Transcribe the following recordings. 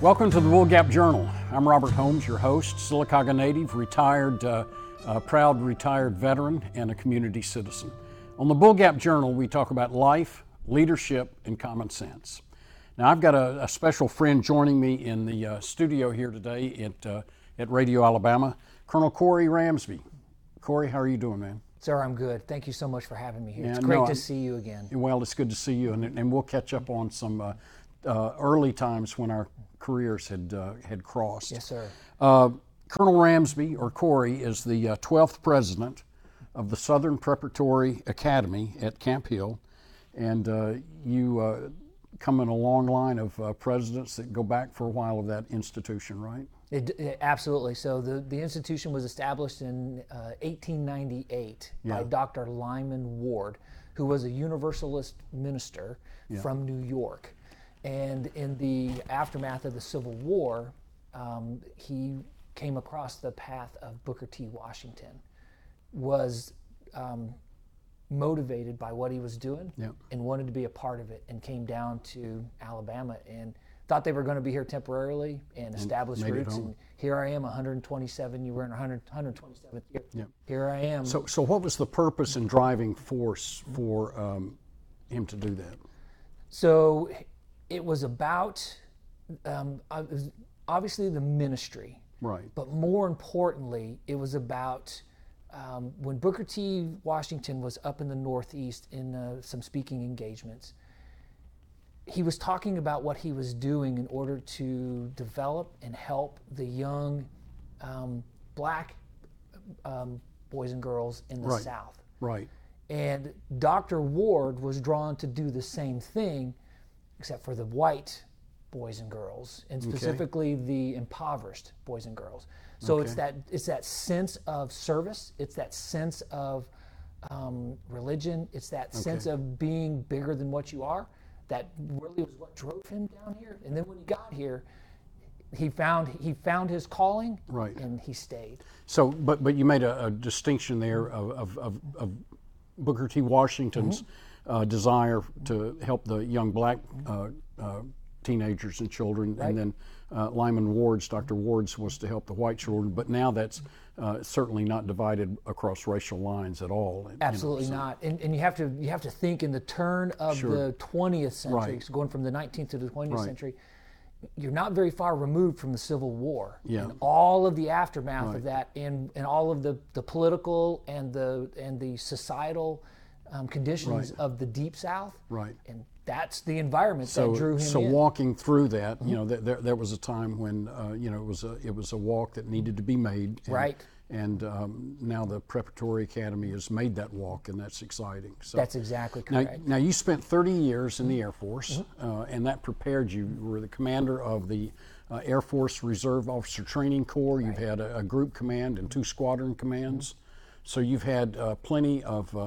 Welcome to the Wool Gap Journal. I'm Robert Holmes, your host, Sylacauga native, proud retired veteran, and a community citizen. On the Wool Gap Journal, we talk about life, leadership, and common sense. Now, I've got a special friend joining me in the studio here today at Radio Alabama, Colonel Corey Ramsby. Corey, how are you doing, man? Sir, I'm good. Thank you so much for having me here. It's great to see you again. Well, it's good to see you, and we'll catch up on some early times when our careers had crossed. Yes, sir. Colonel Ramsby, or Corey, is the 12th president of the Southern Preparatory Academy at Camp Hill, and you come in a long line of presidents that go back for a while of that institution, right? Absolutely. So the institution was established in 1898 by Dr. Lyman Ward, who was a Universalist minister from New York. And in the aftermath of the Civil War, he came across the path of Booker T. Washington, was motivated by what he was doing and wanted to be a part of it, and came down to Alabama and thought they were going to be here temporarily and establish roots. And here I am, 127. You were in 127th year. Yep. Here I am. So what was the purpose and driving force for him to do that? So it was about obviously the ministry, right? But more importantly, it was about when Booker T. Washington was up in the Northeast in some speaking engagements. He was talking about what he was doing in order to develop and help the young black boys and girls in the South. Right. And Dr. Ward was drawn to do the same thing, except for the white boys and girls, and specifically the impoverished boys and girls. So it's that sense of service, it's that sense of religion, it's that sense of being bigger than what you are. That really was what drove him down here. And then when he got here, he found his calling, and he stayed. So, but you made a distinction there of Booker T. Washington's desire to help the young black teenagers and children, and then Lyman Ward's, Dr. Ward's, was to help the white children. But now that's certainly not divided across racial lines at all. Absolutely not. And you have to think in the turn of the 20th century, so going from the 19th to the 20th century. You're not very far removed from the Civil War and all of the aftermath of that, and all of the political and the societal conditions of the Deep South. Right. And that's the environment that drew him in. So walking through that, there was a time when it was a walk that needed to be made. And, And now the Preparatory Academy has made that walk, and that's exciting. So that's exactly correct. Now you spent 30 years in the Air Force, and that prepared you. You were the commander of the Air Force Reserve Officer Training Corps. You've had a group command and 2 squadron commands. So you've had plenty of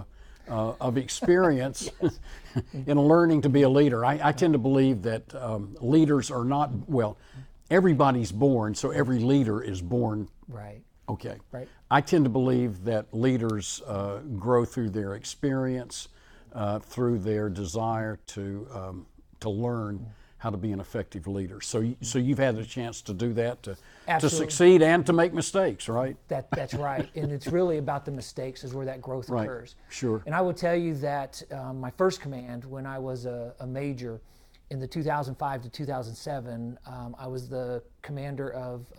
experience in learning to be a leader. I tend to believe that leaders are not, everybody's born, so every leader is born. Right. Okay. Right. I tend to believe that leaders grow through their experience, through their desire to learn how to be an effective leader. So you've had a chance to do that, to succeed and to make mistakes, right? That's right. And it's really about the mistakes is where that growth occurs. Sure. And I will tell you that my first command, when I was a major in the 2005 to 2007, I was the commander of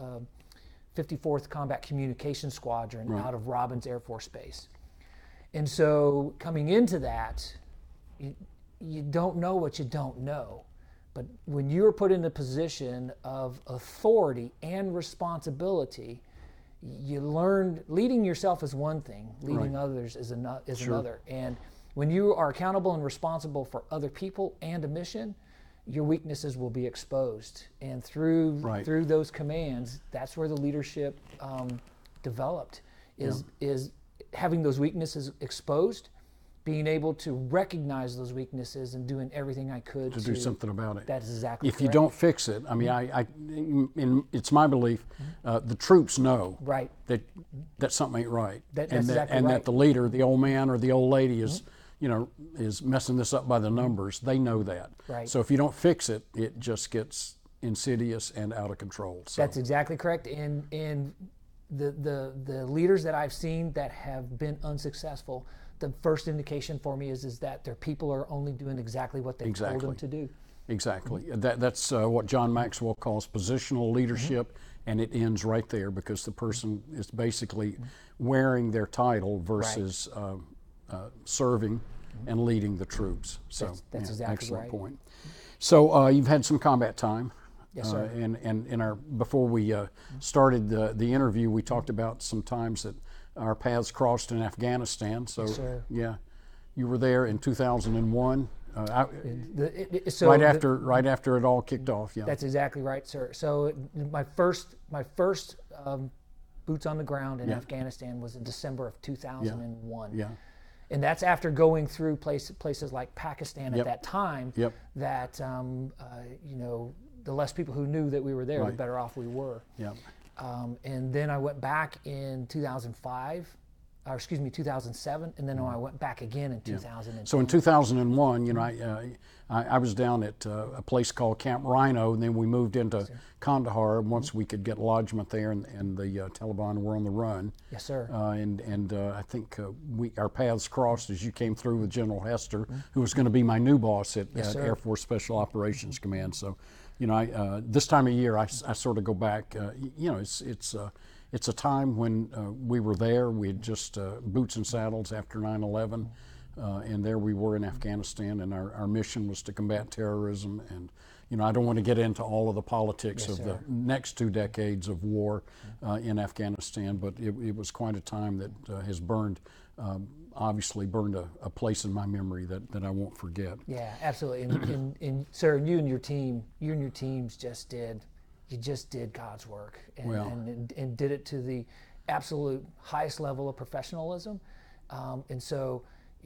54th Combat Communications Squadron out of Robins Air Force Base. And so coming into that, you don't know what you don't know. But when you're put in a position of authority and responsibility, you learn leading yourself is one thing, leading others is another. And when you are accountable and responsible for other people and a mission, your weaknesses will be exposed. And through those commands, that's where the leadership developed, is having those weaknesses exposed, being able to recognize those weaknesses and doing everything I could to do something about it. That's exactly correct. If you don't fix it, I mean, it's my belief, the troops know that something ain't right. That the leader, the old man or the old lady is messing this up by the numbers. They know that. Right. So if you don't fix it, it just gets insidious, and out of control. So. That's exactly correct. And the leaders that I've seen that have been unsuccessful, the first indication for me is that their people are only doing exactly what they told them to do. Exactly. That's what John Maxwell calls positional leadership, and it ends right there because the person is basically wearing their title versus serving and leading the troops. So that's exactly excellent right. point. So you've had some combat time. Yes, sir. And in our before we started the interview, we talked about some times that our paths crossed in Afghanistan. So Yes, sir. yeah, you were there in 2001. So right after it all kicked off. Yeah. That's exactly right, sir. So my first boots on the ground in Afghanistan was in December of 2001. Yeah. And that's after going through places like Pakistan at that time. Yep. That the less people who knew that we were there, the better off we were. Yeah. And then I went back in 2007, and then I went back again in 2010. So in 2001, I was down at a place called Camp Rhino, and then we moved into Kandahar once we could get lodgment there, and the Taliban were on the run. Yes, sir. And I think our paths crossed as you came through with General Hester, who was going to be my new boss at Air Force Special Operations Command. So, this time of year, I sort of go back. It's a time when we were there. We had just boots and saddles after 9/11, and there we were in Afghanistan, and our mission was to combat terrorism. And I don't want to get into all of the politics of the next 2 decades of war in Afghanistan, but it was quite a time that has obviously burned a place in my memory that I won't forget. Yeah, absolutely. And sir, you and your teams just did God's work and did it to the absolute highest level of professionalism. And so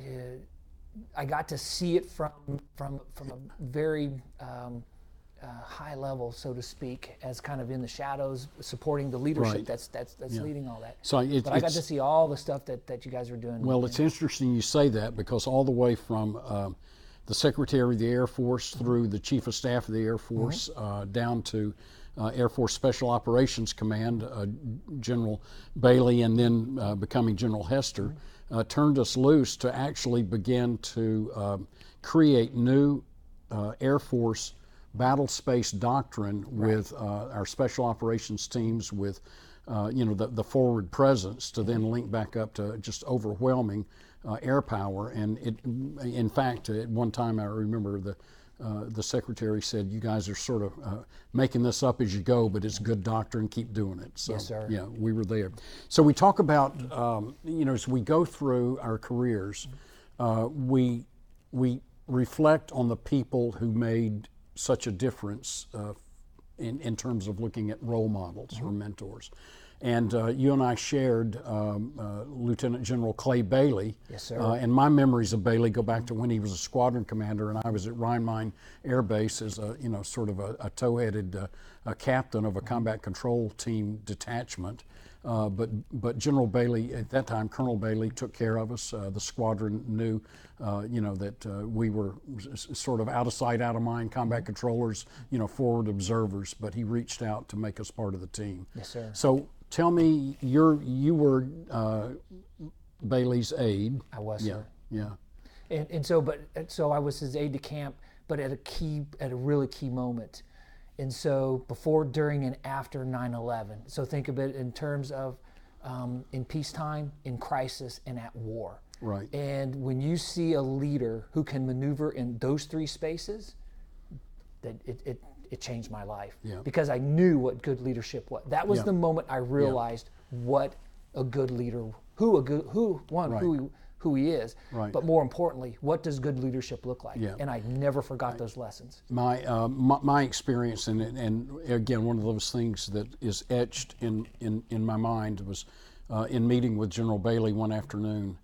I got to see it from a very high level, so to speak, as kind of in the shadows, supporting the leadership that's leading all that. So but I got to see all the stuff that you guys were doing. Well, it's interesting you say that, because all the way from the Secretary of the Air Force through the Chief of Staff of the Air Force down to Air Force Special Operations Command, General Bailey, and then becoming General Hester, turned us loose to actually begin to create new Air Force battle space doctrine with our special operations teams, with the forward presence, to then link back up to just overwhelming air power. And in fact, at one time I remember the secretary said, "You guys are sort of making this up as you go, but it's good doctrine. Keep doing it." So, yes, sir. Yeah, we were there. So we talk about as we go through our careers, we reflect on the people who made such a difference in terms of looking at role models or mentors. And you and I shared Lieutenant General Clay Bailey. Yes, sir. And my memories of Bailey go back to when he was a squadron commander, and I was at Rhein-Main Air Base as sort of a tow-headed captain of a combat control team detachment. But General Bailey, at that time, Colonel Bailey, took care of us. The squadron knew, that we were sort of out of sight, out of mind combat controllers, forward observers. But he reached out to make us part of the team. Yes, sir. So tell me, you were Bailey's aide. I was, sir. Yeah. And so I was his aide de camp, but at a really key moment. And so before, during, and after 9/11. So think of it in terms of in peacetime, in crisis, and at war. Right. And when you see a leader who can maneuver in those 3 spaces, that it changed my life. Yeah. Because I knew what good leadership was. That was the moment I realized what a good leader, who he is, right. But more importantly, what does good leadership look like? Yeah. And I never forgot those lessons. My experience, and again, one of those things that is etched in my mind was in meeting with General Bailey one afternoon.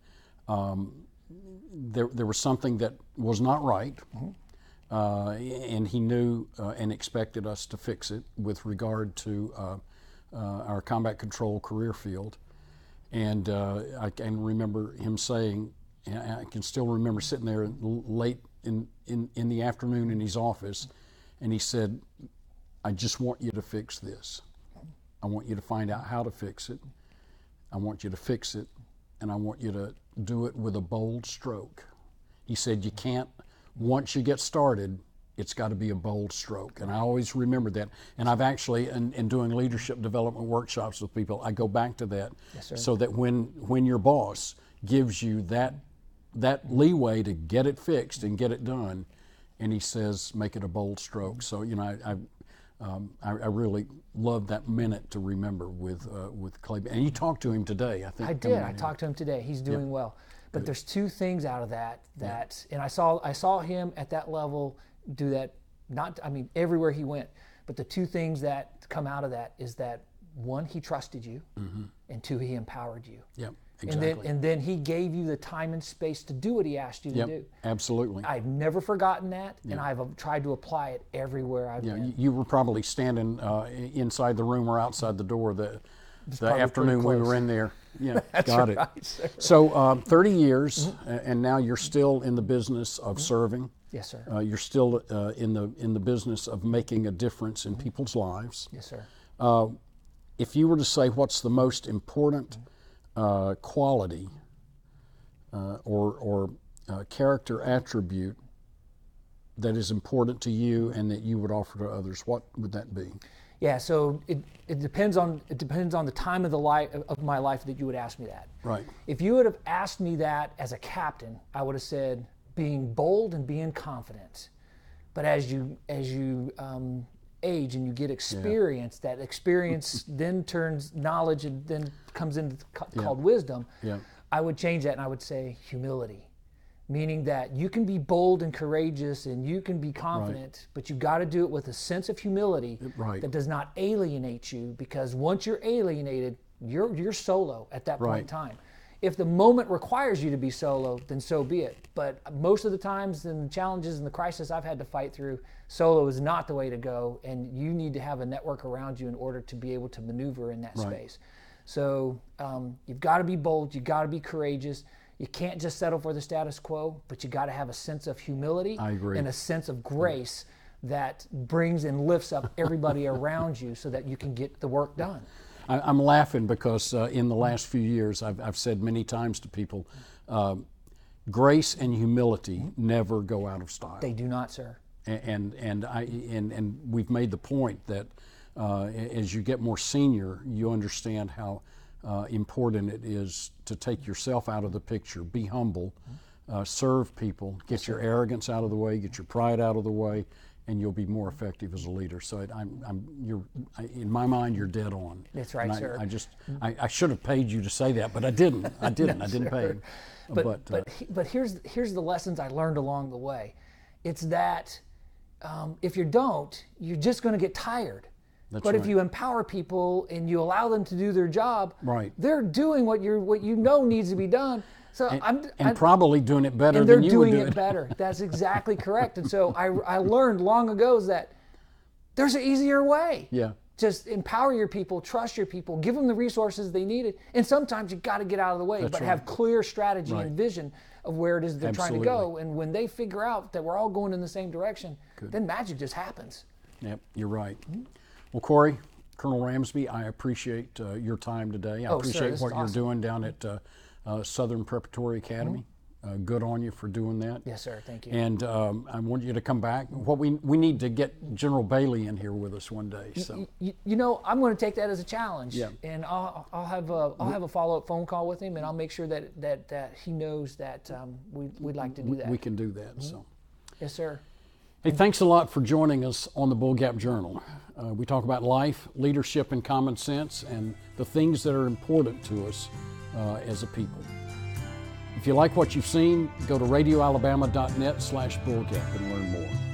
There was something that was not right, and he knew and expected us to fix it with regard to our combat control career field. And I can remember him saying, I can still remember sitting there late in the afternoon in his office, and he said, I just want you to fix this. I want you to find out how to fix it. I want you to fix it, and I want you to do it with a bold stroke. He said you can't, once you get started, it's got to be a bold stroke. And I always remember that. And I've actually, in doing leadership development workshops with people, I go back to that. Yes, sir. So that when your boss gives you that leeway to get it fixed and get it done, and he says, make it a bold stroke. So, you know, I really love that minute to remember with Clay. And you talked to him today, I think. I did. I talked to him today. He's doing well. But there's two things out of that, and I saw him at that level do that. Everywhere he went. But the two things that come out of that is that, one, he trusted you, and two, he empowered you. Yep. Exactly. And then he gave you the time and space to do what he asked you to do. Absolutely. I've never forgotten that, and I've tried to apply it everywhere I've been. You were probably standing inside the room or outside the door the afternoon we were in there. Yeah, That's got right, it. sir. So 30 years, and now you're still in the business of serving. Yes, sir. You're still in the business of making a difference in people's lives. Yes, sir. If you were to say what's the most important quality or character attribute that is important to you and that you would offer to others, what would that be? Yeah, so it depends on the time of my life that you would ask me that. Right. If you would have asked me that as a captain, I would have said being bold and being confident. But as you age and you get experience, that experience then turns knowledge and then comes into called wisdom. Yeah. I would change that and I would say humility. Meaning that you can be bold and courageous and you can be confident, but you got to do it with a sense of humility that does not alienate you, because once you're alienated, you're solo at that point in time. If the moment requires you to be solo, then so be it. But most of the times and the challenges and the crisis I've had to fight through, solo is not the way to go, and you need to have a network around you in order to be able to maneuver in that space. So you've got to be bold, you've got to be courageous. You can't just settle for the status quo, but you got to have a sense of humility and a sense of grace that brings and lifts up everybody around you so that you can get the work done. I'm laughing because in the last few years I've said many times to people, grace and humility never go out of style. They do not, sir. And we've made the point that as you get more senior, you understand how important it is to take yourself out of the picture, be humble, serve people, get your arrogance out of the way, get your pride out of the way, and you'll be more effective as a leader. So in my mind, you're dead on. That's right, sir. I should have paid you to say that, but I didn't. I didn't pay you. But here's the lessons I learned along the way. It's that if you don't, you're just going to get tired. But if you empower people and you allow them to do their job, they're doing what you know needs to be done. So I'm probably doing it better than you would do it. They're doing it better. That's exactly correct. And so I learned long ago that there's an easier way. Yeah. Just empower your people, trust your people, give them the resources they needed. And sometimes you got to get out of the way, have clear strategy and vision of where it is they're trying to go. And when they figure out that we're all going in the same direction, then magic just happens. Yep, you're right. Well, Corey, Colonel Ramsby, I appreciate your time today. I appreciate what you're doing down at Southern Preparatory Academy. Good on you for doing that. Yes, sir. Thank you. And I want you to come back. We need to get General Bailey in here with us one day. So I'm going to take that as a challenge, and I'll have a follow-up phone call with him, and I'll make sure that he knows that we'd like to do that. We can do that. So. Yes, sir. Hey, thanks a lot for joining us on the Bull Gap Journal. We talk about life, leadership, and common sense, and the things that are important to us as a people. If you like what you've seen, go to radioalabama.net/bullgap and learn more.